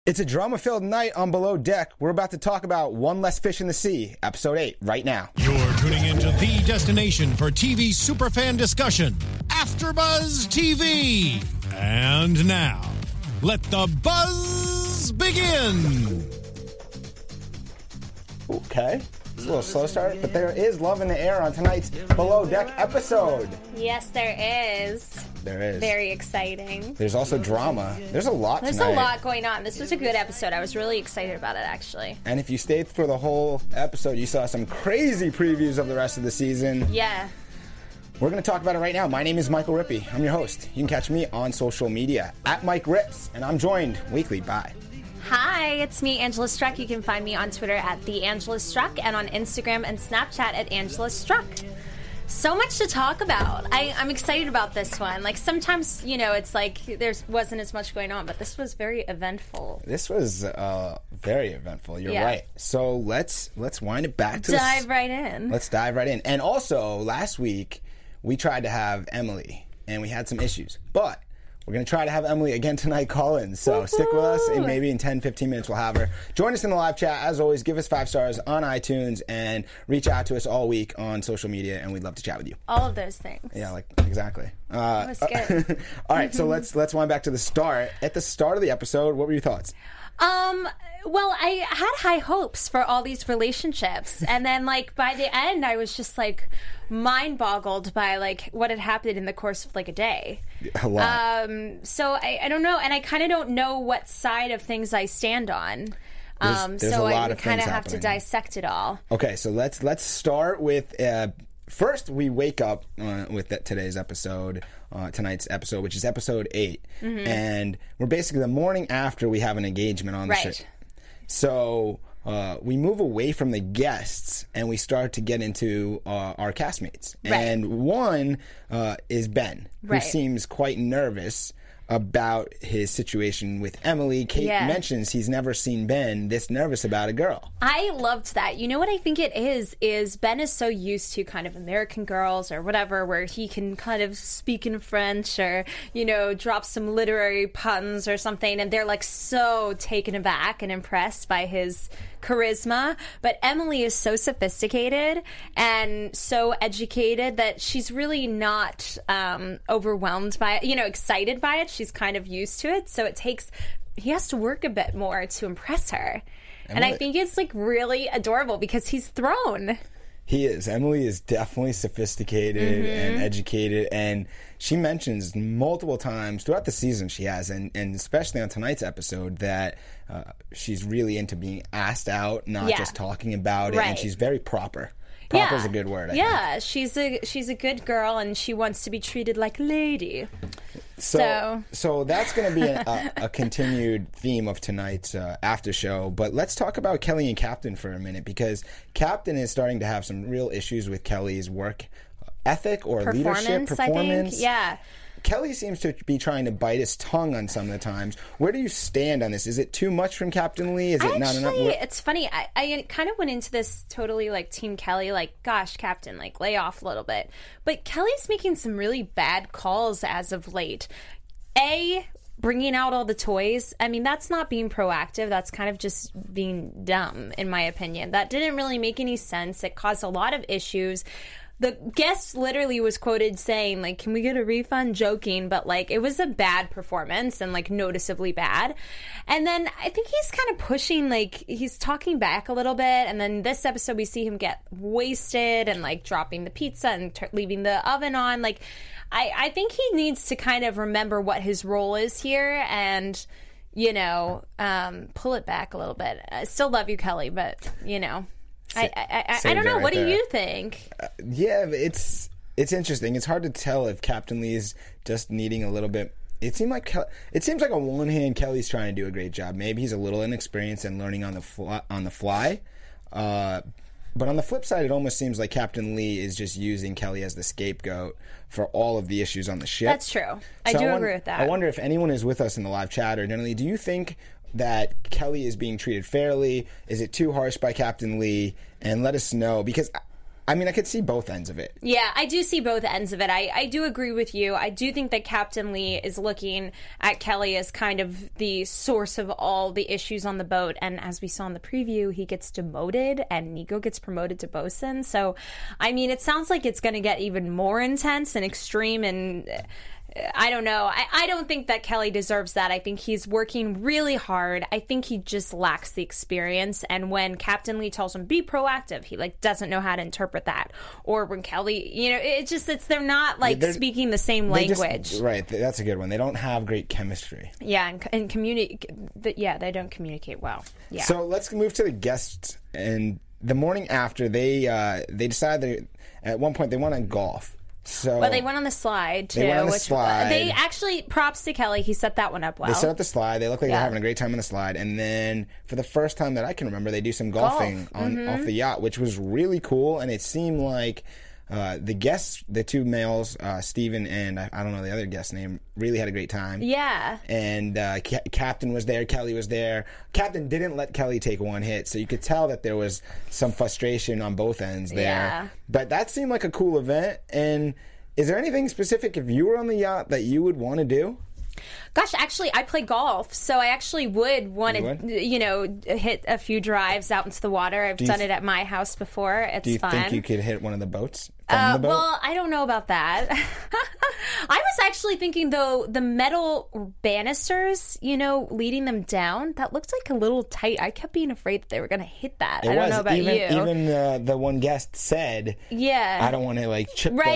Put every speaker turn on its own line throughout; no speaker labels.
It's a drama-filled night on Below Deck. We're about to talk about One Less Fish in the Sea, Episode 8, right now.
You're tuning into the destination for TV superfan discussion, AfterBuzz TV. And now, let the buzz begin.
Okay. It's a little slow start, but there is love in the air on tonight's Below Deck episode.
Yes, there is.
There is.
Very exciting.
There's also drama. There's a lot tonight.
There's a lot going on. This was a good episode. I was really excited about it, actually.
And if you stayed through the whole episode, you saw some crazy previews of the rest of the season.
Yeah.
We're going to talk about it right now. My name is Michael Rippey. I'm your host. You can catch me on social media at Mike Rips, and I'm joined weekly by...
Hi, it's me, Angela Struck. You can find me on Twitter at TheAngelaStruck and on Instagram and Snapchat at Angela Struck. So much to talk about. I'm excited about this one. Like, sometimes, you know, it's like there wasn't as much going on, but this was very eventful.
This was very eventful. You're right. So let's wind it back to
dive right in.
Let's dive right in. And also, last week, we tried to have Emily, and we had some issues. But we're going to try to have Emily again tonight call in. So stick with us, and maybe in 10, 15 minutes we'll have her. Join us in the live chat. As always, give us 5 stars on iTunes and reach out to us all week on social media, and we'd love to chat with you.
All of those things.
Yeah, like, exactly.
That was good.
All right, so let's wind back to the start. At the start of the episode, what were your thoughts?
Well, I had high hopes for all these relationships, and then, like, by the end, I was just, like, mind-boggled by, like, what had happened in the course of, like, a day.
A lot.
So I don't know, and I kind of don't know what side of things I stand on.
There's
so
a lot
I
of
kind of
things
have to
happening.
dissect it all.
Okay, so let's start with first we wake up with today's episode, tonight's episode, which is episode 8, and we're basically the morning after we have an engagement on the ship. So we move away from the guests and we start to get into our castmates. And one is Ben, who seems quite nervous about his situation with Emily. Kate mentions he's never seen Ben this nervous about a girl.
I loved that. You know what I think it is Ben is so used to kind of American Girls or whatever, where he can kind of speak in French or, you know, drop some literary puns or something, and they're like so taken aback and impressed by his charisma. But Emily is so sophisticated and so educated that she's really not overwhelmed by it, you know, excited by it. She's kind of used to it, so he has to work a bit more to impress her. And I think it's like really adorable because he's thrown.
He is. Emily is definitely sophisticated and educated, and she mentions multiple times throughout the season she has, and especially on tonight's episode, that she's really into being asked out, not just talking about it, and she's very proper. Proper is a good word, I think.
She's a good girl, and she wants to be treated like a lady.
So that's going to be a continued theme of tonight's after show. But let's talk about Kelly and Captain for a minute, because Captain is starting to have some real issues with Kelly's work ethic or leadership performance.
I think. Yeah.
Kelly seems to be trying to bite his tongue on some of the times. Where do you stand on this? Is it too much from Captain Lee? Is it not enough?
It's funny. I kind of went into this totally like Team Kelly, like, gosh, Captain, like, lay off a little bit. But Kelly's making some really bad calls as of late. Bringing out all the toys, I mean, that's not being proactive. That's kind of just being dumb, in my opinion. That didn't really make any sense. It caused a lot of issues. The guest literally was quoted saying, like, can we get a refund? Joking, but, like, it was a bad performance and, like, noticeably bad. And then I think he's kind of pushing, like, he's talking back a little bit. And then this episode we see him get wasted and, like, dropping the pizza and leaving the oven on. Like, I think he needs to kind of remember what his role is here and, you know, pull it back a little bit. I still love you, Kelly, but, you know. I don't know. What do you think?
Yeah, it's interesting. It's hard to tell if Captain Lee is just needing a little bit. It seems like on one hand Kelly's trying to do a great job. Maybe he's a little inexperienced and learning on the fly. But on the flip side, it almost seems like Captain Lee is just using Kelly as the scapegoat for all of the issues on the ship.
That's true. I do agree with that.
I wonder if anyone is with us in the live chat, or generally, do you think that Kelly is being treated fairly? Is it too harsh by Captain Lee? And let us know, because I mean, I could see both ends of it.
Yeah, I do see both ends of it. I do agree with you. I do think that Captain Lee is looking at Kelly as kind of the source of all the issues on the boat. And as we saw in the preview, he gets demoted and Nico gets promoted to bosun. So, I mean, it sounds like it's going to get even more intense and extreme, and I don't know. I don't think that Kelly deserves that. I think he's working really hard. I think he just lacks the experience. And when Captain Lee tells him, be proactive, he like doesn't know how to interpret that. Or when Kelly, you know, they're not like speaking the same language.
Right. That's a good one. They don't have great chemistry.
Yeah. And they don't communicate well. Yeah.
So let's move to the guests. And the morning after, they decided at one point they went on golf. So,
well, they went on the slide, too.
They went on the slide.
They actually, props to Kelly, he set that one up well.
They set up the slide. They look like they're having a great time on the slide. And then, for the first time that I can remember, they do some golfing off the yacht, which was really cool. And it seemed like the guests, the two males, Steven and I don't know the other guest's name, really had a great time.
Yeah.
And Captain was there. Kelly was there. Captain didn't let Kelly take one hit, so you could tell that there was some frustration on both ends there.
Yeah.
But that seemed like a cool event. And is there anything specific, if you were on the yacht, that you would want to do?
Gosh, actually, I play golf, so I actually would want to, hit a few drives out into the water. I've done it at my house before. It's fun.
Do you think you could hit one of the boats? From the boat?
Well, I don't know about that. I was actually thinking, though, the metal banisters, leading them down, that looked like a little tight. I kept being afraid that they were going to hit that. I don't know about you.
Even the one guest said, I don't want to, chip the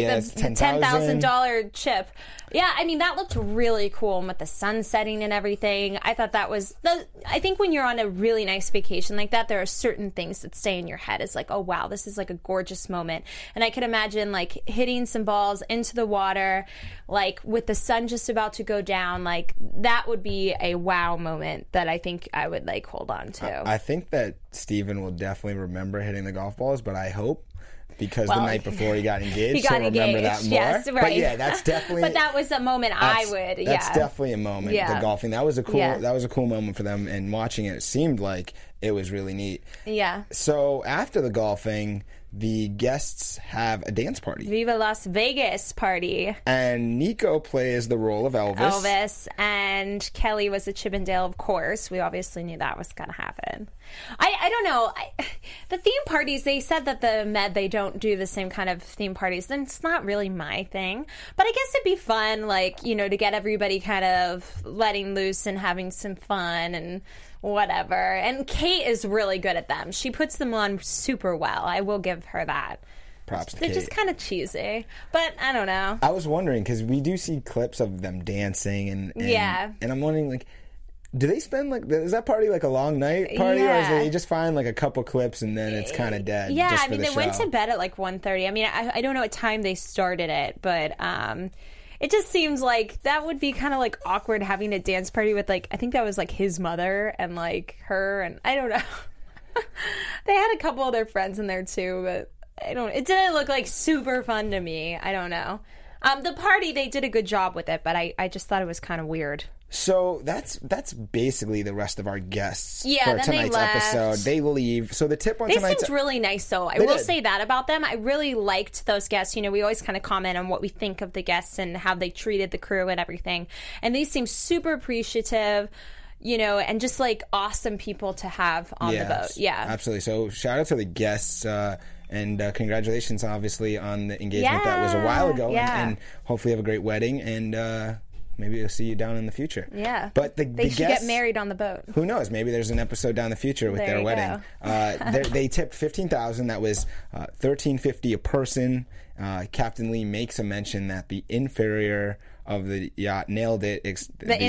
$10,000 chip. Yeah, I mean, that looked really cool with the sun setting and everything. I thought that was... I think when you're on a really nice vacation like that, there are certain things that stay in your head. It's like, oh, wow, this is like a gorgeous moment. And I could imagine, hitting some balls into the water, with the sun just about to go down. That would be a wow moment that I think I would, hold on to.
I think that Steven will definitely remember hitting the golf balls, but I hope... Because the night before he got engaged, he'll remember that more.
Yes, right.
But yeah, that's definitely.
But that was a moment I would. Yeah,
that's definitely a moment. Yeah. The golfing, that was a cool moment for them. And watching it seemed like it was really neat.
Yeah.
So after the golfing, the guests have a dance party.
Viva Las Vegas party.
And Nico plays the role of Elvis.
And Kelly was a Chippendale, of course. We obviously knew that was going to happen. I don't know. The theme parties, they said that the Med, they don't do the same kind of theme parties. Then it's not really my thing. But I guess it'd be fun, to get everybody kind of letting loose and having some fun and whatever. And Kate is really good at them. She puts them on super well. I will give her that.
Props to
They're
Kate.
just kind of cheesy. But I don't know.
I was wondering, because we do see clips of them dancing. And I'm wondering, do they spend, is that party a long night party? Or is they just find, a couple clips and then it's kind of dead?
Yeah,
just for
they went to bed at, 1:30. I mean, I don't know what time they started it, but... it just seems like that would be kind of awkward having a dance party with I think that was his mother and her, and I don't know. They had a couple of their friends in there too, but it didn't look super fun to me. I don't know. The party, they did a good job with it, but I just thought it was kind of weird.
So that's basically the rest of our guests for
then
tonight's episode. They leave. So the tip on tonight's...
They seemed really nice, though. I will say that about them. I really liked those guests. We always kind of comment on what we think of the guests and how they treated the crew and everything. And they seem super appreciative, and just awesome people to have on the boat. Yeah,
absolutely. So shout out to the guests. And congratulations, obviously, on the engagement that was a while ago.
Yeah.
And hopefully you have a great wedding. And... maybe we'll see you down in the future.
Yeah.
But
they should
guests,
get married on the boat.
Who knows? Maybe there's an episode down the future with their wedding. They tipped $15,000. That was $1,350 a person. Captain Lee makes a mention that the inferior of the yacht nailed it. The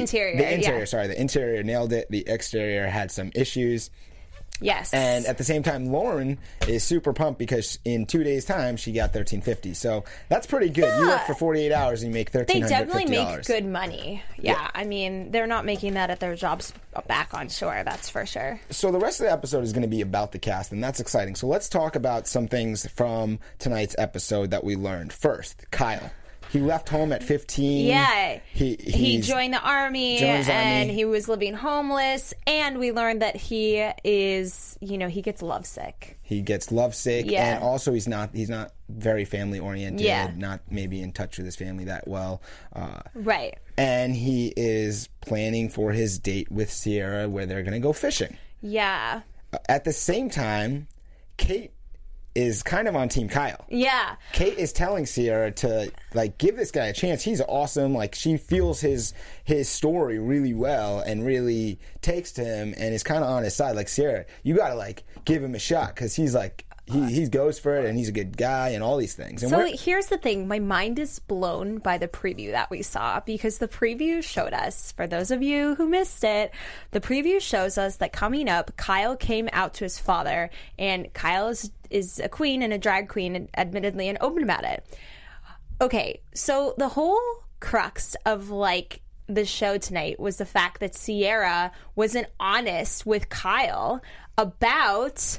interior nailed it. The exterior had some issues.
Yes.
And at the same time, Lauren is super pumped because in 2 days' time, she got $1,350. So that's pretty good. Yeah. You work for 48 hours and you make $1,350.
They definitely make good money. Yeah. I mean, they're not making that at their jobs back on shore, that's for sure.
So the rest of the episode is going to be about the cast, and that's exciting. So let's talk about some things from tonight's episode that we learned. First, Kyle. He left home at 15.
Yeah. He
joined
joined the army and he was living homeless. And we learned that he is, he gets lovesick.
He gets lovesick,
Yeah.
and also he's not very family oriented.
Yeah.
Not maybe in touch with his family that well.
Right.
And he is planning for his date with Sierra, where they're going to go fishing.
Yeah.
At the same time, Kate is kind of on Team Kyle.
Yeah.
Kate is telling Sierra to give this guy a chance. He's awesome. She feels his story really well and really takes to him and is kind of on his side. Sierra, you gotta give him a shot because he's he goes for it and he's a good guy and all these things. And
so here's the thing. My mind is blown by the preview that we saw because the preview showed us, for those of you who missed it, the preview shows us that coming up, Kyle came out to his father, and Kyle is a queen and a drag queen, admittedly, and open about it. Okay, so the whole crux of the show tonight was the fact that Sierra wasn't honest with Kyle about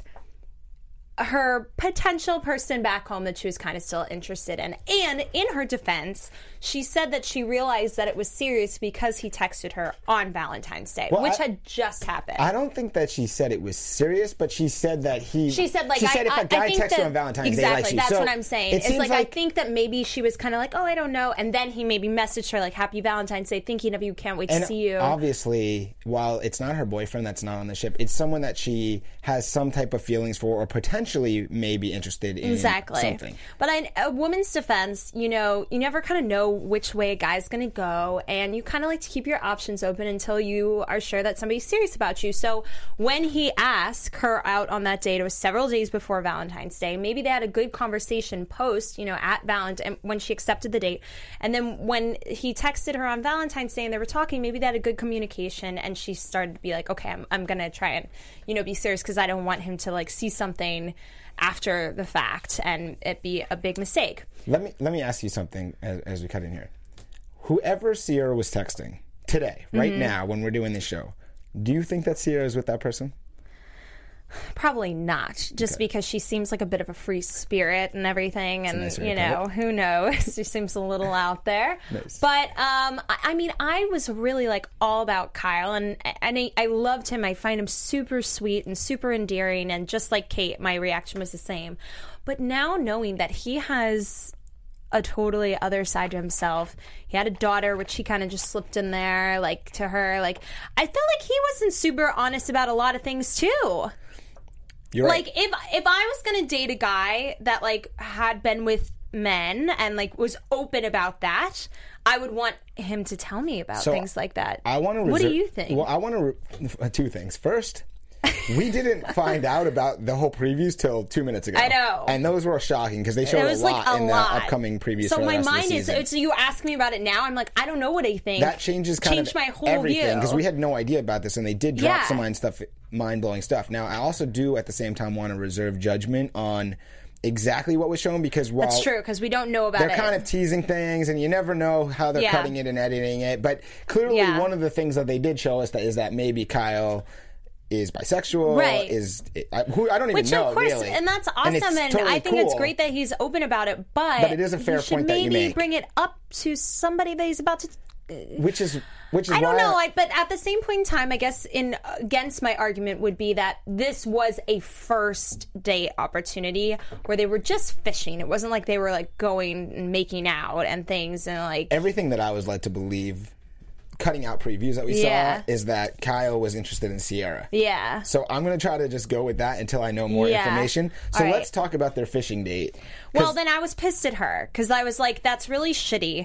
her potential person back home that she was kind of still interested in. And in her defense, she said that she realized that it was serious because he texted her on Valentine's Day, which had just happened.
I don't think that she said it was serious, but she said that
She said,
if a guy texts you on Valentine's Day,
exactly, that's what I'm saying. It's I
think
think that maybe she was kind of oh, I don't know. And then he maybe messaged her Happy Valentine's Day, thinking of you, can't wait to see you.
Obviously, while it's not her boyfriend that's not on the ship, it's someone that she has some type of feelings for or potentially may be interested in something.
But in a woman's defense, you never kind of know which way a guy's going to go, and you kind of like to keep your options open until you are sure that somebody's serious about you. So when he asked her out on that date, it was several days before Valentine's Day. Maybe they had a good conversation post, at Valentine when she accepted the date. And then when he texted her on Valentine's Day and they were talking, maybe they had a good communication, and she started to be okay, I'm going to try and, be serious because I don't want him to see something after the fact and it be a big mistake.
Let me ask you something as we cut in here. Whoever Sierra was texting today, right now, when we're doing this show, do you think that Sierra is with that person?
Probably not, just because she seems like a bit of a free spirit and everything, and who knows? She seems a little out there.
Nice.
But I was really all about Kyle, and I loved him. I find him super sweet and super endearing, and just like Kate, my reaction was the same. But now knowing that he has a totally other side to himself. He had a daughter, which he kind of just slipped in there, to her. I felt like he wasn't super honest about a lot of things too.
You're right.
If I was gonna date a guy that had been with men and was open about that, I would want him to tell me about things like that.
I want to.
What do you think?
Well, I want to two things. First, we didn't find out about the whole previews till 2 minutes ago.
I know,
and those were shocking because they showed a lot in the upcoming previews.
So
for the
my
rest
mind
of the season.
so you ask me about it now. I'm I don't know what I think.
That changes
my whole
everything because
view.
we had no idea about this, and they did drop some mind-blowing stuff. Now, I also do at the same time want to reserve judgment on exactly what was shown because while
that's true because we don't know about
they're kind of teasing things and you never know how they're cutting it and editing it, but clearly one of the things that they did show us is that maybe Kyle is bisexual,
right?
I don't even know,
of course,
really.
And that's awesome, and
totally
I think
cool.
It's great that he's open about it. But
it is a fair point that you make.
Maybe bring it up to somebody that he's about to.
Which is
I don't know, but at the same point in time, I guess against my argument would be that this was a first date opportunity where they were just fishing. It wasn't like they were going and making out and things and
everything that I was led to believe. Cutting out previews that we saw is that Kyle was interested in Sierra.
Yeah.
So I'm going to try to just go with that until I know more information. So let's talk about their fishing date.
Well, then I was pissed at her because I was that's really shitty.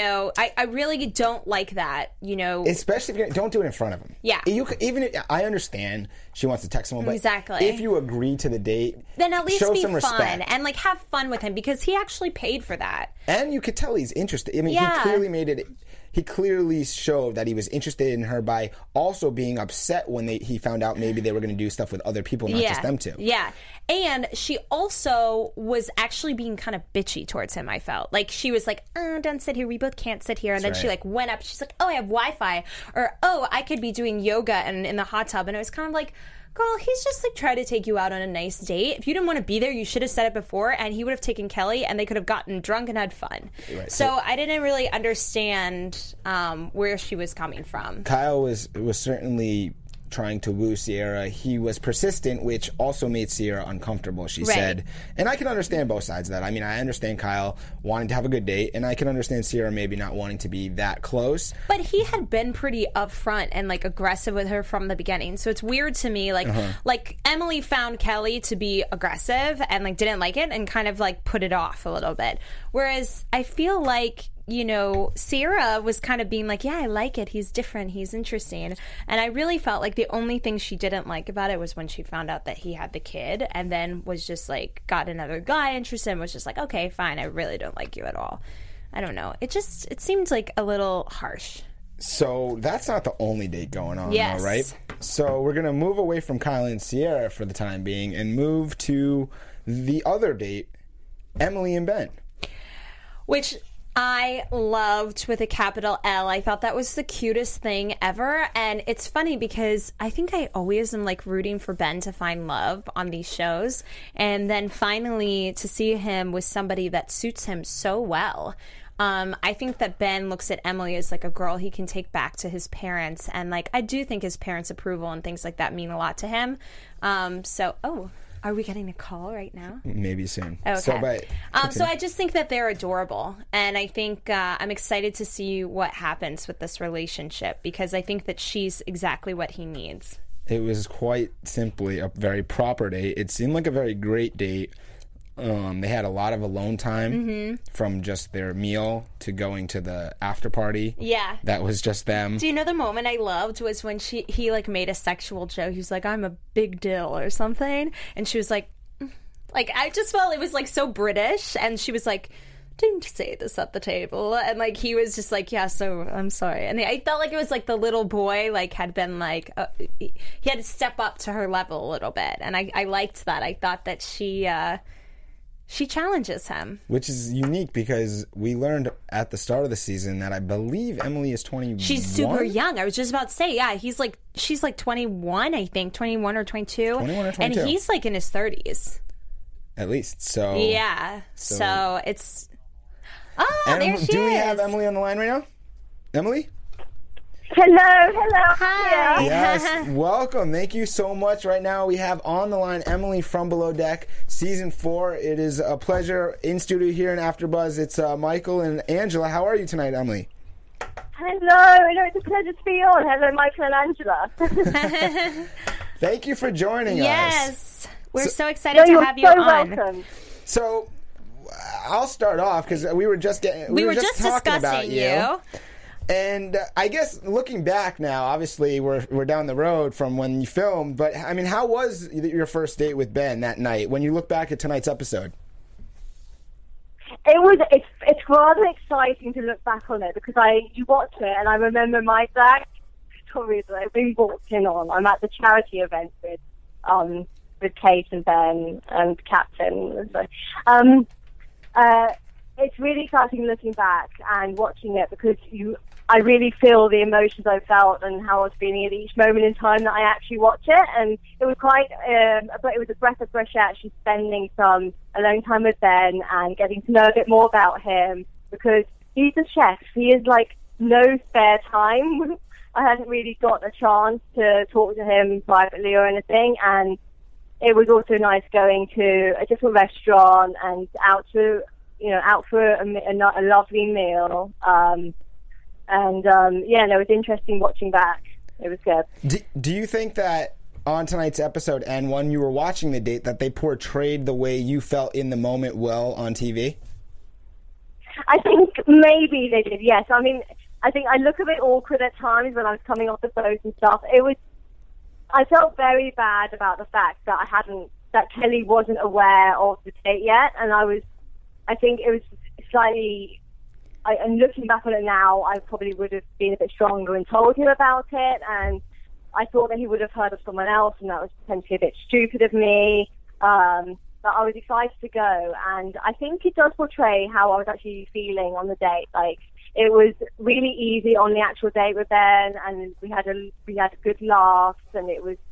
I really don't like that,
Especially if you don't do it in front of him.
Yeah.
I understand she wants to text someone, but
exactly.
if you agree to the date,
then at least
show
be
some
fun
respect.
and have fun with him because he actually paid for that.
And you could tell he's interested. I mean, he clearly made it. He clearly showed that he was interested in her by also being upset when he found out maybe they were going to do stuff with other people, not just them two.
Yeah. And she also was actually being kind of bitchy towards him, I felt. She was oh, don't sit here. We both can't sit here. And then she went up. She's oh, I have Wi-Fi. Or, oh, I could be doing yoga and in the hot tub. And it was kind of girl, he's just like trying to take you out on a nice date. If you didn't want to be there, you should have said it before, and he would have taken Kelly, and they could have gotten drunk and had fun.
Right.
So I didn't really understand where she was coming from.
Kyle was certainly trying to woo Sierra. He was persistent, which also made Sierra uncomfortable, she said. And I can understand both sides of that. I mean, I understand Kyle wanting to have a good date, and I can understand Sierra maybe not wanting to be that close.
But he had been pretty upfront and like aggressive with her from the beginning. So it's weird to me, like Emily found Kelly to be aggressive and like didn't like it and kind of like put it off a little bit. Whereas I feel like, you know, Sierra was kind of being like, yeah, I like it. He's different. He's interesting. And I really felt like the only thing she didn't like about it was when she found out that he had the kid and then was just like, got another guy interested and was just like, okay, fine. I really don't like you at all. I don't know. It seemed like a little harsh.
So that's not the only date going on,
yes.
though, right? So we're going to move away from Kyle and Sierra for the time being and move to the other date, Emily and Ben.
Which I loved with a capital L. I thought that was the cutest thing ever. And it's funny because I think I always am like rooting for Ben to find love on these shows. And then finally to see him with somebody that suits him so well. I think that Ben looks at Emily as like a girl he can take back to his parents. And like, I do think his parents' approval and things like that mean a lot to him. Are we getting a call right now?
Maybe soon.
Okay.
So
I just think that they're adorable. And I think I'm excited to see what happens with this relationship because I think that she's exactly what he needs.
It was quite simply a very proper date. It seemed like a very great date. They had a lot of alone time from just their meal to going to the after party.
Yeah.
That was just them.
Do you know the moment I loved was when he like made a sexual joke. He was like, I'm a big deal or something. And she was like I just felt it was like so British. And she was like, didn't say this at the table. And like he was just like, yeah, so I'm sorry. And I felt like it was like the little boy like had been like, he had to step up to her level a little bit. And I liked that. I thought that she challenges him.
Which is unique because we learned at the start of the season that I believe Emily is 21.
She's super young. I was just about to say, yeah, she's like 21, I think, 21 or 22.
21 or 22.
And he's like in his 30s.
At least, so.
Yeah, so it's... Oh, there she is.
Do we have Emily on the line right now? Emily?
Hello.
Hi.
Yes, welcome. Thank you so much. Right now we have on the line Emily from Below Deck, Season 4. It is a pleasure in studio here in AfterBuzz. It's Michael and Angela. How are you tonight, Emily?
Hello. It's a pleasure to be on. Hello, Michael and Angela.
Thank you for joining us.
Yes. We're so excited to have you on.
Welcome.
So I'll start off because we were just talking
discussing
about you. And I guess looking back now, obviously we're down the road from when you filmed, but I mean, how was your first date with Ben that night when you look back at tonight's episode?
It's rather exciting to look back on it because you watch it and I remember my exact stories that I've been walked in on. I'm at the charity event with Kate and Ben and Captain. So, it's really exciting looking back and watching it because I really feel the emotions I felt and how I was feeling at each moment in time that I actually watch it. And it was quite, but it was a breath of fresh air actually spending some alone time with Ben and getting to know a bit more about him because he's a chef. He is like no spare time. I hadn't really got a chance to talk to him privately or anything. And it was also nice going to a different restaurant and out for a lovely meal. It was interesting watching back. It was good.
Do you think that on tonight's episode and when you were watching the date that they portrayed the way you felt in the moment well on TV?
I think maybe they did, yes. I mean, I think I look a bit awkward at times when I was coming off the boat and stuff. I felt very bad about the fact that Kelly wasn't aware of the date yet, and I think it was slightly... And looking back on it now, I probably would have been a bit stronger and told him about it. And I thought that he would have heard of someone else, and that was potentially a bit stupid of me. But I was excited to go, and I think it does portray how I was actually feeling on the date. Like it was really easy on the actual date with Ben, and we had a good laugh, and it was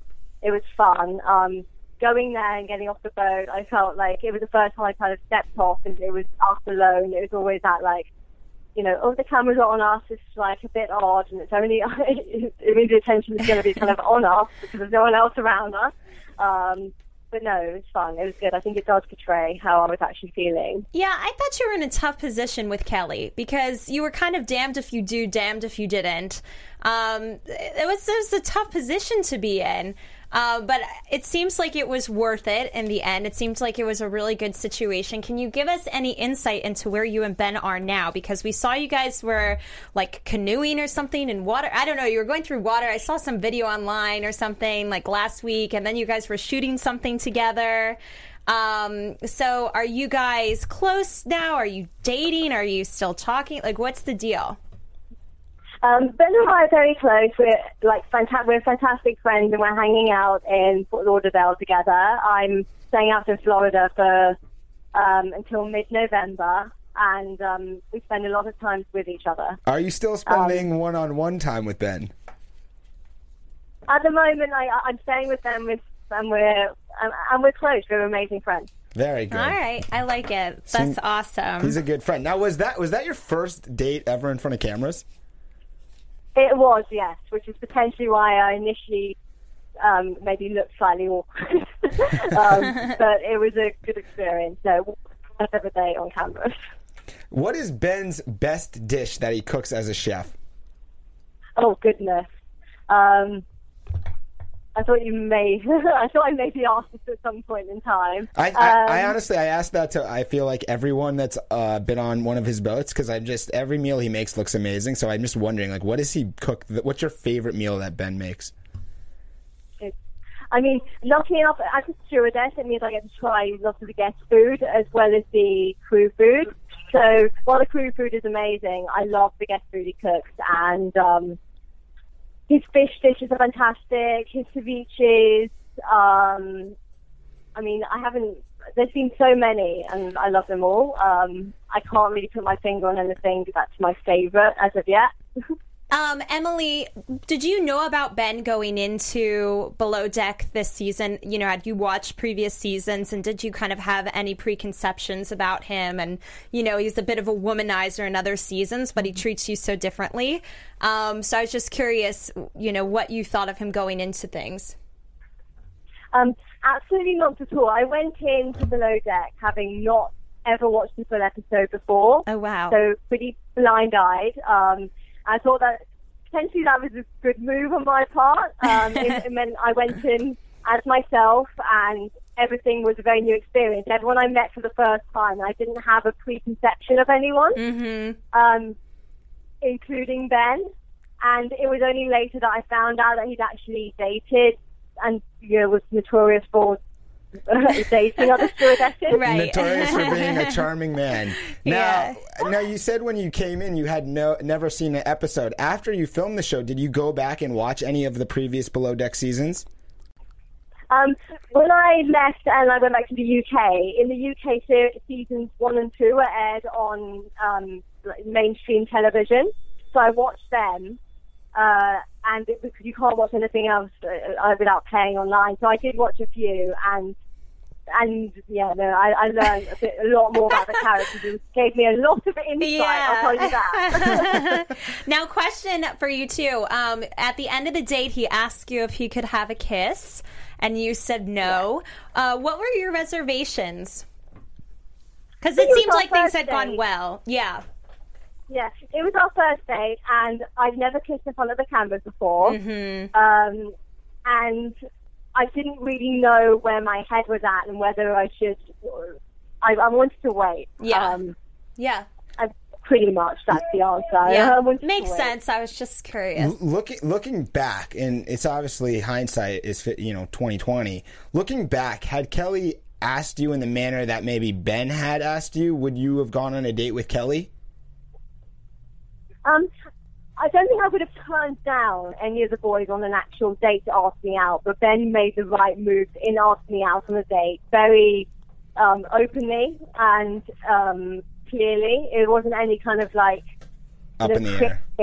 It was fun. Going there and getting off the boat, I felt like it was the first time I kind of stepped off and it was us alone. It was always that, like, you know, oh, the cameras are on us. It's like a bit odd, and it's only, it means the attention is going to be kind of on us because there's no one else around us. But no, it was fun. It was good. I think it does portray how I was actually feeling.
Yeah, I thought you were in a tough position with Kelly because you were kind of damned if you do, damned if you didn't. It was a tough position to be in. But it seems like it was worth it in the end. It seems like it was a really good situation. Can you give us any insight into where you and Ben are now? Because we saw you guys were like canoeing or something in water. I don't know. You were going through water. I saw some video online or something like last week. And then you guys were shooting something together. So are you guys close now? Are you dating? Are you still talking? Like, what's the deal?
Ben and I are very close. We're we're fantastic friends, and we're hanging out in Fort Lauderdale together. I'm staying out in Florida for until mid-November, and we spend a lot of time with each other.
Are you still spending one-on-one time with Ben?
At the moment, I'm staying with them, and we're close. We're amazing friends.
Very good.
All right, I like it. That's awesome.
He's a good friend. Now, was that your first date ever in front of cameras?
It was, yes, which is potentially why I initially maybe looked slightly awkward. But it was a good experience. No, first ever day on camera.
What is Ben's best dish that he cooks as a chef?
Oh, goodness. I thought I may be asked this at some point in time.
I honestly, I asked that to, I feel like everyone that's been on one of his boats, because every meal he makes looks amazing. So I'm just wondering, like, what does he cook? What's your favorite meal that Ben makes?
I mean, lucky enough, as a stewardess, it means I get to try lots of the guest food as well as the crew food. So while the crew food is amazing, I love the guest food he cooks, and his fish dishes are fantastic. His ceviches. I mean, there's been so many, and I love them all. I can't really put my finger on anything that's my favorite as of yet.
Emily, did you know about Ben going into Below Deck this season? You know, had you watched previous seasons, and did you kind of have any preconceptions about him? And, you know, he's a bit of a womanizer in other seasons, but he treats you so differently. So I was just curious, you know, what you thought of him going into things.
Absolutely not at all. I went into Below Deck having not ever watched the full episode before.
Oh, wow.
So pretty blind-eyed. I thought that potentially that was a good move on my part. It meant I went in as myself, and everything was a very new experience. Everyone I met for the first time, I didn't have a preconception of anyone, including Ben. And it was only later that I found out that he'd actually dated and, you know, was notorious for dating other stewardesses.
Right.
Notorious for being a charming man. Now, you said when you came in you had never seen an episode. After you filmed the show, did you go back and watch any of the previous Below Deck seasons?
When I left and I went back to the UK, in the UK seasons 1 and 2 were aired on mainstream television, so I watched them. And because you can't watch anything else without paying online, so I did watch a few, and yeah, no, I learned a lot more about the characters. It gave me a lot of insight. I'll tell you that.
Now, question for you too. At the end of the date, he asked you if he could have a kiss, and you said no. Yeah. What were your reservations? Because it seemed like things had gone well. Yeah.
Yeah, it was our first date, and I've never kissed in front of the cameras before. And I didn't really know where my head was at and whether I should. I wanted to wait.
Yeah.
Pretty much, that's the answer.
Yeah, makes sense. I was just curious.
Looking back, and it's obviously hindsight is 2020. Looking back, had Kelly asked you in the manner that maybe Ben had asked you, would you have gone on a date with Kelly?
I don't think I would have turned down any of the boys on an actual date to ask me out, but Ben made the right move in asking me out on a date very openly and clearly. It wasn't any kind of like
up in the air.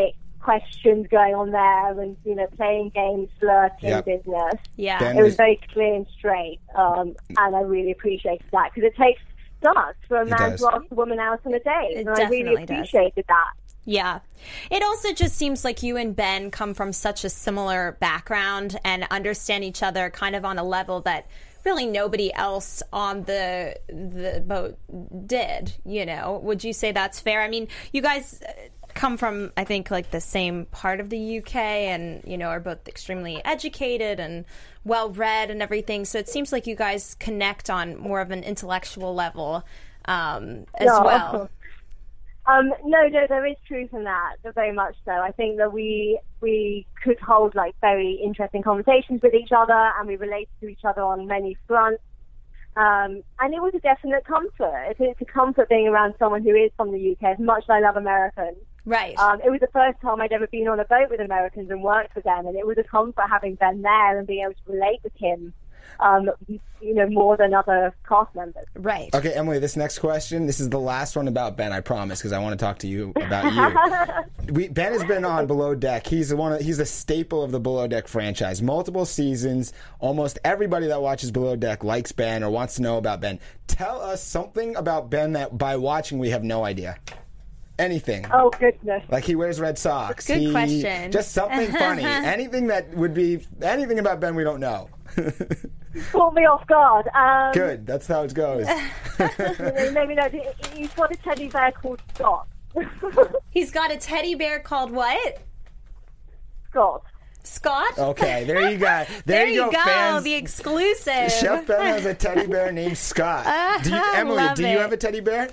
questions going on there, and playing games, flirting, business.
Yeah,
it was very clear and straight, and I really appreciated that because it takes guts for a man to ask a woman out on a date, and I really appreciated that.
Yeah. It also just seems like you and Ben come from such a similar background and understand each other kind of on a level that really nobody else on the boat did, Would you say that's fair? I mean, you guys come from, I think, like the same part of the UK and, are both extremely educated and well-read and everything. So it seems like you guys connect on more of an intellectual level as well.
No, there is truth in that, very much so. I think that we could hold like very interesting conversations with each other, and we relate to each other on many fronts. And it was a definite comfort. It's a comfort being around someone who is from the UK, as much as I love Americans.
Right.
It was the first time I'd ever been on a boat with Americans and worked with them, and it was a comfort having Ben there and being able to relate with him. More than other cast members.
Right.
Okay, Emily, this next question, this is the last one about Ben, I promise, because I want to talk to you about you. Ben has been on Below Deck. He's a staple of the Below Deck franchise. Multiple seasons. Almost everybody that watches Below Deck likes Ben or wants to know about Ben. Tell us something about Ben that by watching we have no idea. Anything.
Oh, goodness.
Like he wears red socks.
Good question.
Just something funny. Anything about Ben we don't know.
Caught me off guard.
Good. That's how it goes.
Maybe no. He's got a teddy bear called Scott.
He's got a teddy bear called what?
Scott.
Scott?
Okay, there you go. There you go, fans.
The exclusive.
Chef Ben has a teddy bear named Scott. Emily, do you have a teddy bear?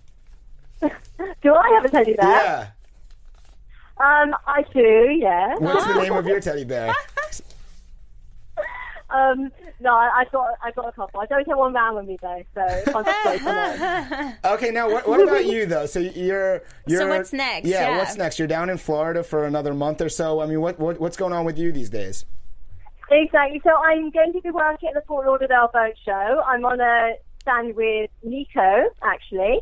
Do I have a teddy bear?
Yeah.
I do, yeah.
What's the name of your teddy bear?
No, I got a couple. I don't take one round with me though, so if I'm just on it.
Okay, now what about you though? So you're
So what's next?
Yeah, what's next? You're down in Florida for another month or so. I mean, what's going on with you these days?
Exactly. So I'm going to be working at the Fort Lauderdale Boat Show. I'm on a stand with Nico, actually.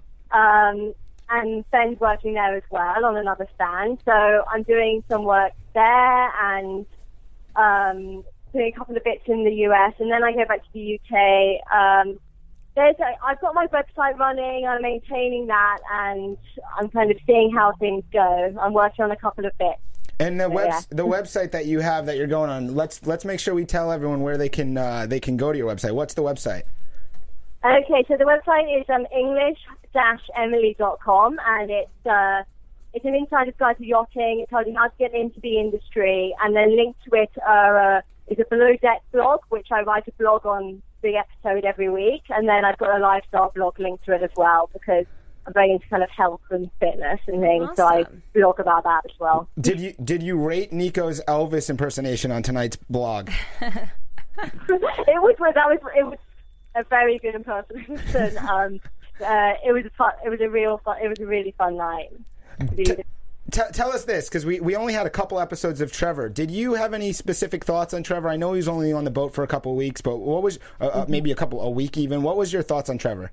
And Ben's working there as well on another stand. So I'm doing some work there and doing a couple of bits in the US, and then I go back to the UK. I've got my website running, I'm maintaining that, and I'm kind of seeing how things go. I'm working on a couple of bits.
And the website that you have that you're going on, let's make sure we tell everyone where they can go to your website. What's the website?
Okay, so the website is english-emily.com, and it's an insider's guide to yachting. It tells you how to get into the industry, and then linked to it is a Below Deck blog, which I write a blog on the episode every week, and then I've got a lifestyle blog linked to it as well because I'm very into kind of health and fitness and things, so I blog about that as well.
Did you rate Nico's Elvis impersonation on tonight's blog?
It was a very good impersonation. It was a really fun night.
Tell us this, because we only had a couple episodes of Trevor. Did you have any specific thoughts on Trevor? I know he was only on the boat for a couple of weeks, but what was maybe a week even? What was your thoughts on Trevor?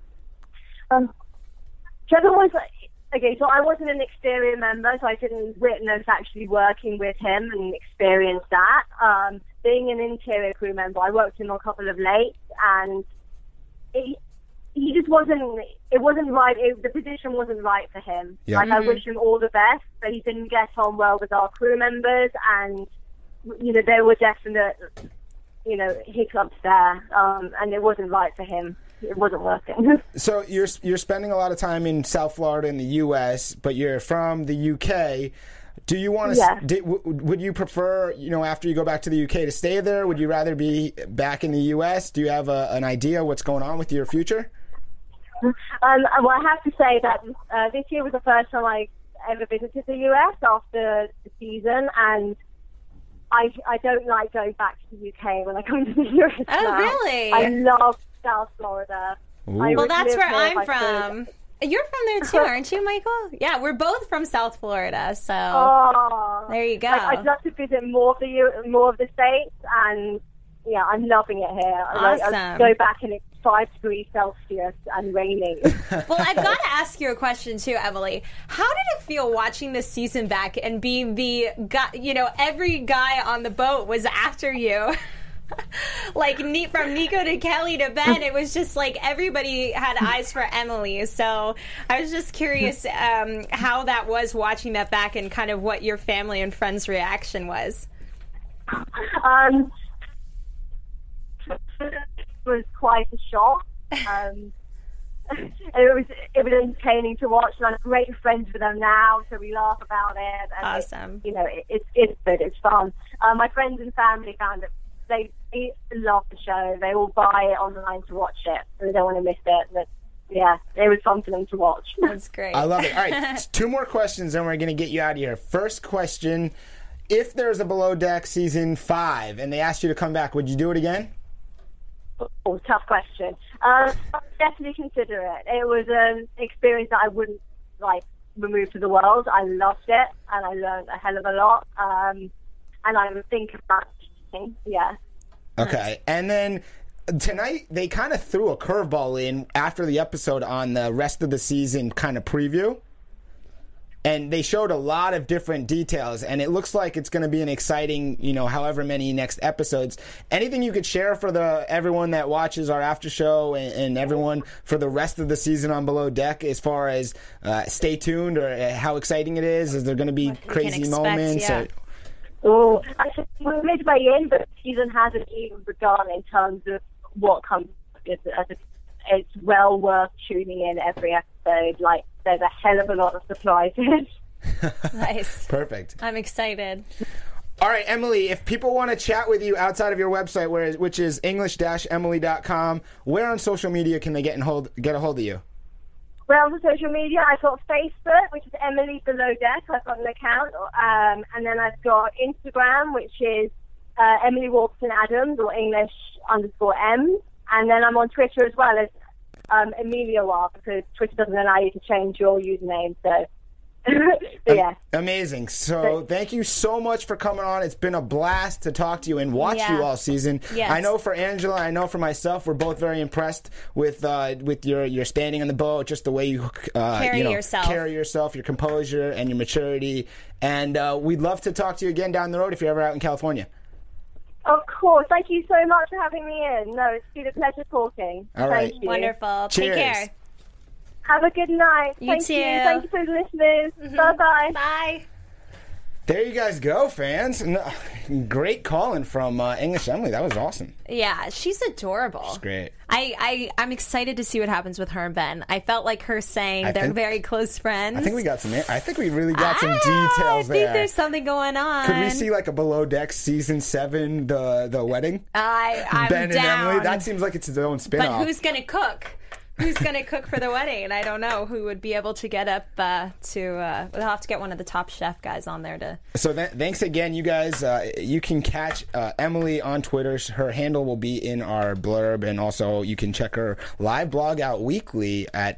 Trevor was okay. So I wasn't an exterior member, so I didn't witness actually working with him and experience that. Being an interior crew member, I worked with him on a couple of lakes, and he just wasn't. It wasn't right. The position wasn't right for him.
Yeah.
I wish him all the best, but he didn't get on well with our crew members, and there were definite hiccups there, and it wasn't right for him. It wasn't working.
So you're spending a lot of time in South Florida in the U.S., but you're from the UK. Do you want to?
Yeah.
Would you prefer, after you go back to the UK, to stay there? Would you rather be back in the U.S.? Do you have an idea what's going on with your future?
Well, I have to say that this year was the first time I ever visited the US after the season, and I don't like going back to the UK when I come to the US.
Oh,
now.
really?
I love South Florida.
Well, that's where I'm from. You're from there too, aren't you, Michael? Yeah, we're both from South Florida, so there you go.
I'd love to visit more of the States, and yeah, I'm loving it here. Like,
Awesome.
I go back and it's 5 degrees Celsius and raining.
Well, I've got to ask you a question too, Emily. How did it feel watching this season back and being the guy, every guy on the boat was after you? Like from Nico to Kelly to Ben, it was just like everybody had eyes for Emily. So I was just curious how that was watching that back and kind of what your family and friends' reaction was.
It was quite a shock. It was entertaining to watch, and I'm great friends with them now, so we laugh about it. And
Awesome.
It's good. It's fun. My friends and family found it. They love the show. They all buy it online to watch it. They don't want to miss it. But yeah, it was fun for them to watch.
That's great.
I love it. All right, 2 more questions, and we're going to get you out of here. First question: if there's a Below Deck season 5 and they asked you to come back, would you do it again?
Oh, tough question. I'd definitely consider it. It was an experience that I wouldn't remove to the world. I loved it, and I learned a hell of a lot. And I would think about it. Yeah.
Okay, and then tonight they kind of threw a curveball in after the episode on the rest of the season kind of preview. And they showed a lot of different details, and it looks like it's going to be an exciting, however many next episodes. Anything you could share for everyone that watches our after show and everyone for the rest of the season on Below Deck as far as stay tuned or how exciting it is? Is there going to be crazy moments?
Yeah.
Oh, we're midway in, but the season hasn't even begun in terms of what comes. It's well worth tuning in every episode. Like, there's a hell of a lot of surprises.
Nice.
Perfect.
I'm excited.
All right, Emily, if people want to chat with you outside of your website, which is english-emily.com, where on social media can they get a hold of you?
Well, on social media, I've got Facebook, which is Emily Below Deck. I've got an account. And then I've got Instagram, which is Emily Walton Adams, or English_M. And then I'm on Twitter as well as Amelia Wah, because Twitter doesn't allow you to change your username. So, yeah.
Amazing. So thank you so much for coming on. It's been a blast to talk to you and watch you all season.
Yes.
I know for Angela, I know for myself, we're both very impressed with your standing on the boat, just the way you carry yourself, your composure and your maturity. And we'd love to talk to you again down the road if you're ever out in California.
Of course. Thank you so much for having me in. No, it's been a pleasure talking.
All right.
Thank you.
Wonderful.
Cheers.
Take care.
Have a good night.
You
Thank
too.
you. Thank you for the listeners. Bye-bye.
Bye.
There you guys go, fans. Great calling from English Emily. That was awesome.
Yeah, she's adorable.
She's great.
I'm excited to see what happens with her and Ben. I felt like her saying they're very close friends.
I think we really got some details
I think
there.
there's something going on.
Could we see like a Below Deck season 7, the wedding?
I'm
Ben
down.
and Emily? That seems like it's its own spin-off.
But who's going to cook? Who's going to cook for the wedding? And I don't know who would be able to get up we'll have to get one of the Top Chef guys on there to...
So thanks again, you guys. You can catch Emily on Twitter. Her handle will be in our blurb, and also you can check her live blog out weekly at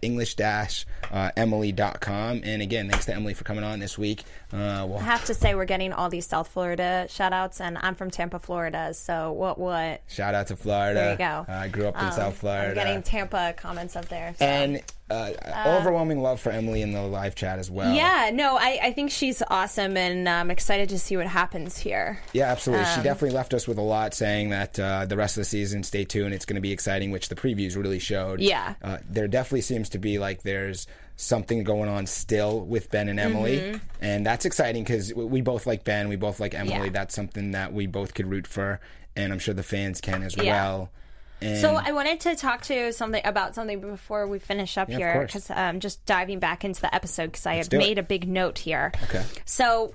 english-emily.com. And again, thanks to Emily for coming on this week.
I have to say we're getting all these South Florida shout-outs, and I'm from Tampa, Florida, so what?
Shout out to Florida.
There you go.
I grew up in South Florida.
I'm getting Tampa comments up there. So.
And overwhelming love for Emily in the live chat as well.
Yeah, no, I think she's awesome, and I'm excited to see what happens here.
Yeah, absolutely. She definitely left us with a lot, saying that the rest of the season, stay tuned, it's going to be exciting, which the previews really showed.
Yeah.
There definitely seems to be like there's something going on still with Ben and Emily, and that's exciting because we both like Ben, we both like Emily.
Yeah.
That's something that we both could root for, and I'm sure the fans can as well. And
so I wanted to talk to about something before we finish up here, because just diving back into the episode, because I have made a big note here. So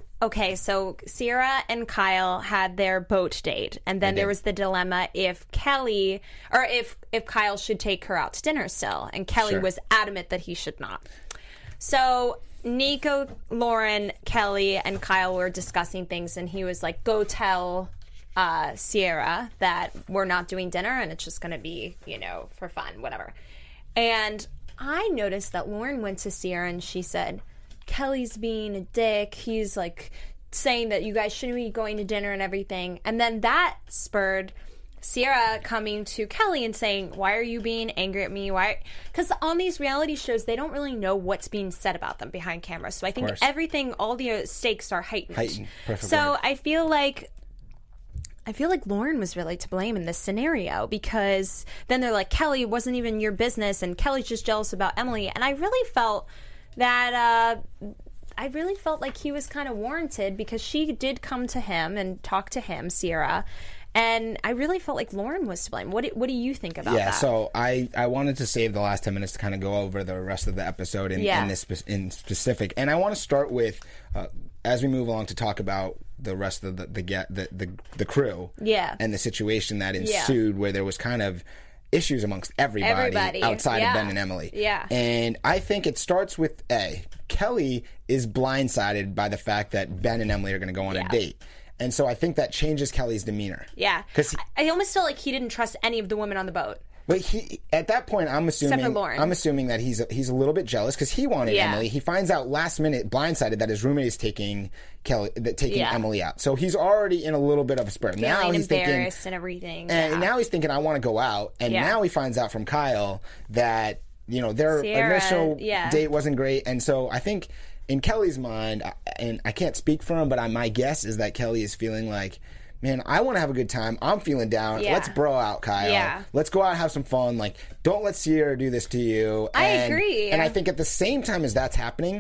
Sierra and Kyle had their boat date, and then there was the dilemma if Kelly or if Kyle should take her out to dinner still, and Kelly was adamant that he should not. So Nico, Lauren, Kelly, and Kyle were discussing things, and he was like, "Go tell Sierra that we're not doing dinner, and it's just going to be, for fun, whatever." And I noticed that Lauren went to Sierra and she said, "Kelly's being a dick. He's like saying that you guys shouldn't be going to dinner and everything." And then that spurred Sierra coming to Kelly and saying, "Why are you being angry at me? Why?" Because on these reality shows, they don't really know what's being said about them behind camera. So I think everything, all the stakes are heightened.
Perfect
so
word.
I feel like Lauren was really to blame in this scenario, because then they're like, Kelly, it wasn't even your business, and Kelly's just jealous about Emily. And I really felt that like he was kind of warranted, because she did come to him and talk to him, Sierra. And I really felt like Lauren was to blame. What do you think about that?
Yeah, so I wanted to save the last 10 minutes to kind of go over the rest of the episode in specific. And I want to start with, as we move along, to talk about the rest of the crew.
Yeah.
And the situation that ensued, where there was kind of issues amongst everybody outside of Ben and Emily.
Yeah.
And I think it starts with Kelly is blindsided by the fact that Ben and Emily are going to go on a date. And so I think that changes Kelly's demeanor.
Yeah. Because I almost felt like he didn't trust any of the women on the boat.
But at that point, I'm assuming that he's a little bit jealous, because he wanted Emily. He finds out last minute, blindsided, that his roommate is taking Emily out. So he's already in a little bit of a spur. Now he's
embarrassed
thinking,
and everything.
And now he's thinking, I want to go out. And now he finds out from Kyle that their initial date wasn't great. And so I think in Kelly's mind, and I can't speak for him, but my guess is that Kelly is feeling like, man, I want to have a good time. I'm feeling down.
Yeah.
Let's bro out, Kyle.
Yeah.
Let's go out and have some fun. Like, don't let Sierra do this to you.
I agree.
And I think at the same time as that's happening,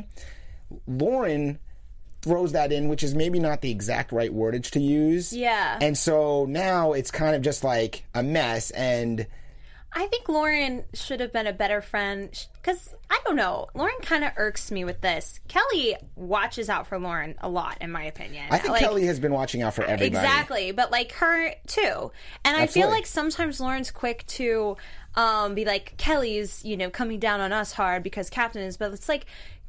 Lauren throws that in, which is maybe not the exact right wordage to use.
Yeah.
And so now it's kind of just like a mess. And
I think Lauren should have been a better friend, because, I don't know, Lauren kind of irks me with this. Kelly watches out for Lauren a lot, in my opinion.
I think Kelly has been watching out for everybody.
Exactly, but her too. And I feel like sometimes Lauren's quick to be like, Kelly's, coming down on us hard because Captain is, but it's like,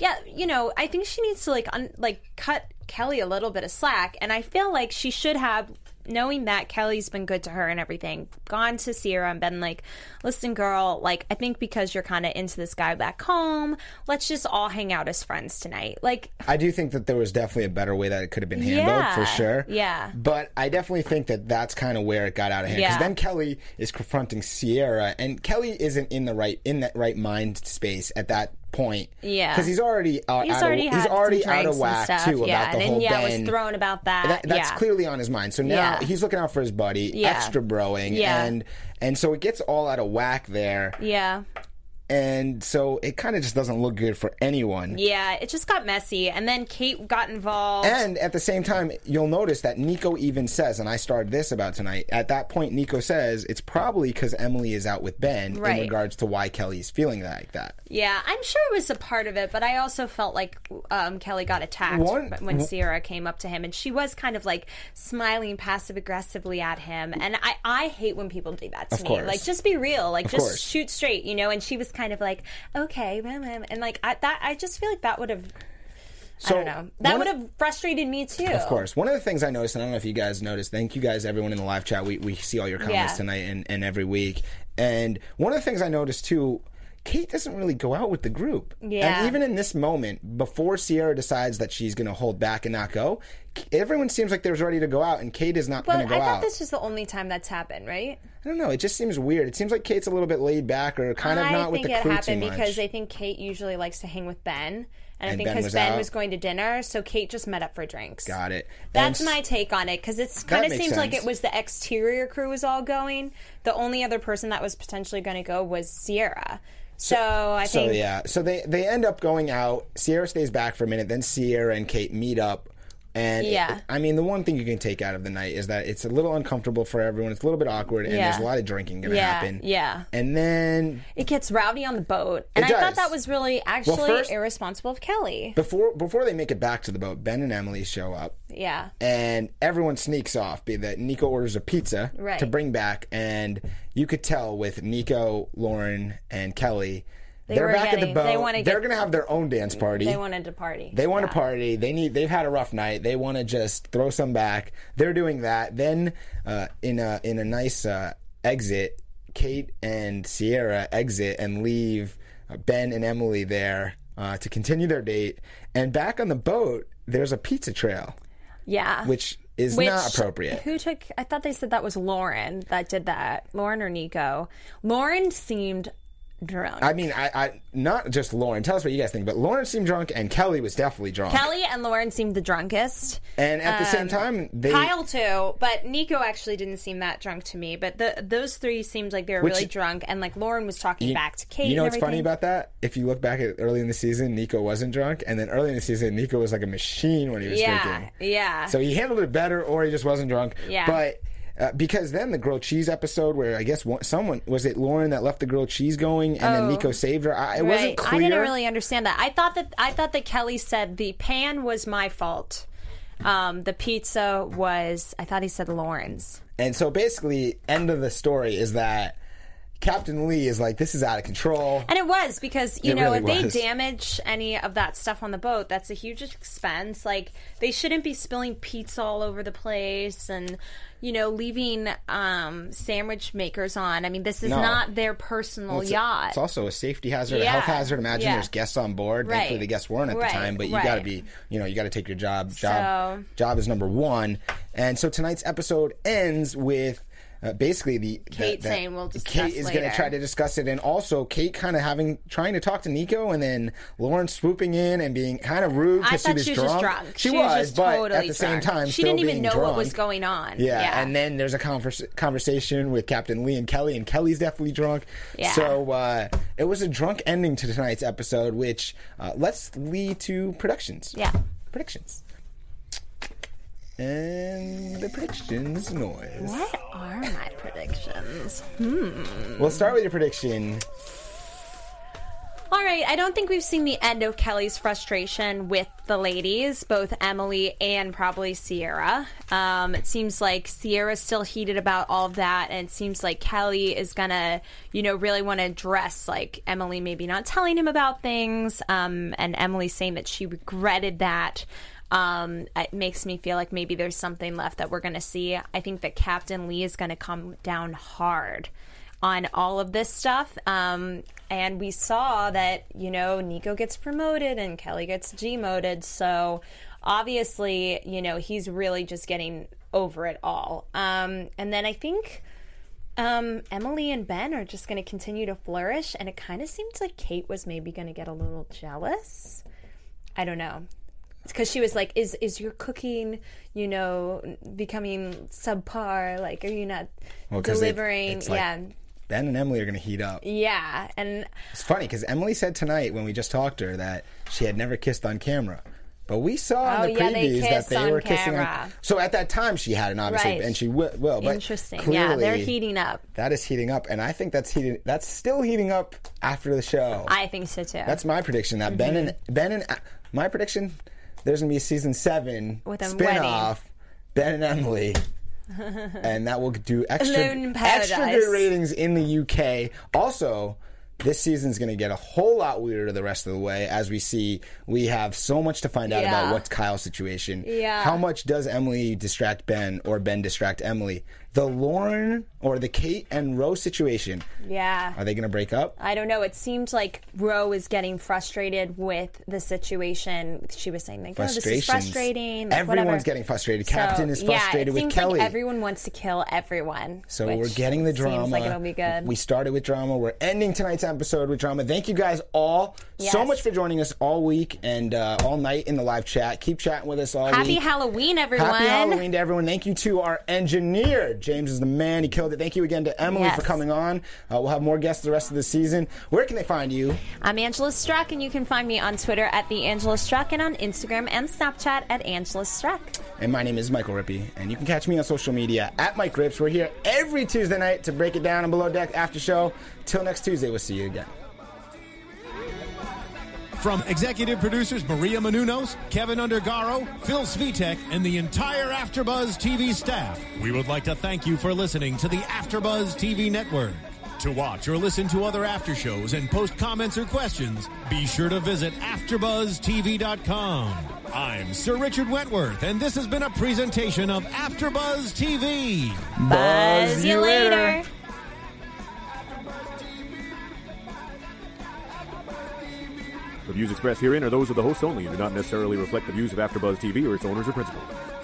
I think she needs to cut Kelly a little bit of slack, and I feel like she should have, knowing that Kelly's been good to her and everything, gone to Sierra and been like, listen, girl, I think because you're kind of into this guy back home, let's just all hang out as friends tonight. I do
think that there was definitely a better way that it could have been handled, for sure.
Yeah.
But I definitely think that that's kind of where it got out of hand. Because then Kelly is confronting Sierra, and Kelly isn't in that right mind space at that point.
Yeah.
Because he's already out of whack too about the whole Ben.
Was thrown about that.
That's clearly on his mind. So now he's looking out for his buddy, extra broing, and so it gets all out of whack there.
Yeah.
And so it kind of just doesn't look good for anyone.
Yeah, it just got messy. And then Kate got involved.
And at the same time, you'll notice that Nico even says, and I started this about tonight, at that point Nico says it's probably because Emily is out with Ben in regards to why Kelly's feeling like that.
Yeah, I'm sure it was a part of it, but I also felt like Kelly got attacked when Sierra came up to him, and she was kind of smiling passive-aggressively at him. And I hate when people do that to me. Just be real. Just shoot straight, and she was kind of like, okay, and I just feel like that would have, I don't know, that would have frustrated me too.
Of course. One of the things I noticed, and I don't know if you guys noticed, thank you guys, everyone in the live chat, we see all your comments tonight and every week, and one of the things I noticed too, Kate doesn't really go out with the group.
Yeah.
And even in this moment, before Sierra decides that she's going to hold back and not go, everyone seems like they're ready to go out, and Kate is not going to go out.
But I thought this was the only time that's happened, right?
I don't know. It just seems weird. It seems like Kate's a little bit laid back, or kind of not with the crew too much. I think it happened
because I think Kate usually likes to hang with Ben. And I think
Ben
because Ben was going to dinner, so Kate just met up for drinks.
Got it.
That's my take on it, because it kind of seems like it was the exterior crew was all going. The only other person that was potentially going to go was Sierra. So I think...
So they end up going out. Sierra stays back for a minute. Then Sierra and Kate meet up. And the one thing you can take out of the night is that it's a little uncomfortable for everyone. It's a little bit awkward, and there's a lot of drinking going to happen.
Yeah.
And then
it gets rowdy on the boat, and I thought that was really irresponsible of Kelly.
Before they make it back to the boat, Ben and Emily show up.
Yeah.
And everyone sneaks off. Be that Nico orders a pizza to bring back, and you could tell with Nico, Lauren, and Kelly. They're back at the boat. They're going to have their own dance party.
They wanted to party.
They want to party. They've had a rough night. They want to just throw some back. They're doing that. Then in a nice exit, Kate and Sierra exit and leave Ben and Emily there to continue their date. And back on the boat, there's a pizza trail.
Yeah.
Which is not appropriate.
I thought they said that was Lauren that did that. Lauren or Nico. Lauren seemed drunk.
I mean, I not just Lauren. Tell us what you guys think, but Lauren seemed drunk, and Kelly was definitely drunk.
Kelly and Lauren seemed the drunkest.
And at the same time,
Kyle too, but Nico actually didn't seem that drunk to me. But those three seemed like they were really drunk, and like Lauren was talking back to Kate.
You know
and
what's funny about that? If you look back at early in the season, Nico wasn't drunk, and then early in the season, Nico was like a machine when he was drinking.
Yeah.
So he handled it better, or he just wasn't drunk.
Yeah.
But because then the grilled cheese episode, where I guess someone was it Lauren that left the grilled cheese going, and then Nico saved her. It wasn't clear.
I didn't really understand that. I thought that Kelly said the pan was my fault. The pizza was. I thought he said Lauren's.
And so basically, end of the story is that Captain Lee is like, this is out of control.
And it was, because, you know,
really
if they damage any of that stuff on the boat, that's a huge expense. Like, they shouldn't be spilling pizza all over the place and, you know, leaving sandwich makers on. I mean, this is not their personal yacht.
It's also a safety hazard, a health hazard. Imagine there's guests on board.
Right.
Thankfully, the guests weren't at the time, but you got to be, you know, you got to take your job. Job is number one. And so tonight's episode ends with basically
Kate saying we'll discuss
Kate is going to try to discuss it, and also Kate kind of trying to talk to Nico, and then Lauren swooping in and being kind of rude because she was
just drunk.
She was, but
totally
at the same time,
she
still
didn't even know
drunk.
what was going on.
Yeah, and then there's a conversation with Captain Lee and Kelly's definitely drunk.
Yeah.
So it was a drunk ending to tonight's episode, which let's lead to predictions.
Yeah,
predictions. And the predictions noise.
What are my predictions?
We'll start with your prediction.
All right, I don't think we've seen the end of Kelly's frustration with the ladies, both Emily and probably Sierra. It seems like Sierra's still heated about all of that, and it seems like Kelly is gonna, you know, really want to address, like, Emily maybe not telling him about things, and Emily saying that she regretted that. It makes me feel like maybe there's something left that we're going to see. I think that Captain Lee is going to come down hard on all of this stuff. And we saw that, you know, Nico gets promoted and Kelly gets demoted. So obviously, you know, he's really just getting over it all. And then I think Emily and Ben are just going to continue to flourish. And it kind of seems like Kate was maybe going to get a little jealous. I don't know. Because she was like, is your cooking, you know, becoming subpar? Like, are you not delivering?
It's like Ben and Emily are going to heat up.
Yeah. And
it's funny because Emily said tonight when we just talked to her that she had never kissed on camera. But we saw in the previews that they were kissing on. So at that time she hadn't, obviously, and she will. But
interesting. Yeah, they're heating up.
That is heating up, and I think that's still heating up after the show.
I think so too.
That's my prediction. That Ben and my prediction. There's going to be a season 7
with a
spinoff, Ben and Emily, and that will do extra good ratings in the UK. Also, this season's going to get a whole lot weirder the rest of the way as we have so much to find out about what's Kyle's situation.
Yeah.
How much does Emily distract Ben or Ben distract Emily? The Lauren or the Kate and Rose situation.
Yeah.
Are they going to break up?
I don't know. It seemed like Ro is getting frustrated with the situation. She was saying, like, oh, this is frustrating. Like,
everyone's getting frustrated. Captain is frustrated with Kelly.
Like everyone wants to kill everyone.
So we're getting the drama.
Seems like it'll be good.
We started with drama. We're ending tonight's episode with drama. Thank you guys all so much for joining us all week and all night in the live chat. Keep chatting with us all week.
Happy Halloween, everyone.
Happy Halloween to everyone. Thank you to our engineer. James is the man. He killed it. Thank you again to Emily for coming on. We'll have more guests the rest of the season. Where can they find you? I'm Angela Struck, and you can find me on Twitter at @TheAngelaStruck and on Instagram and Snapchat at Angela Struck. And my name is Michael Rippey, and you can catch me on social media at Mike Rips. We're here every Tuesday night to break it down on Below Deck After Show. Till next Tuesday, we'll see you again.
From executive producers Maria Menounos, Kevin Undergaro, Phil Svitek, and the entire AfterBuzz TV staff, we would like to thank you for listening to the AfterBuzz TV network. To watch or listen to other after shows and post comments or questions, be sure to visit AfterBuzzTV.com. I'm Sir Richard Wentworth, and this has been a presentation of AfterBuzz TV.
Buzz you later.
The views expressed herein are those of the hosts only and do not necessarily reflect the views of AfterBuzz TV or its owners or principals.